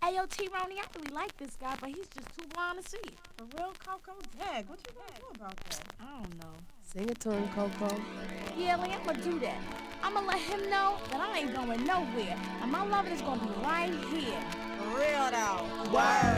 Hey, yo, T-Ronnie, I really like this guy, but he's just too blind to see it. For real, Coco? Dag, what you gonna do about that? I don't know. Sing it to him, Coco. Yeah, Lee, I'm gonna do that. I'm gonna let him know that I ain't going nowhere. And my love is gonna be right here. For real, though. Word.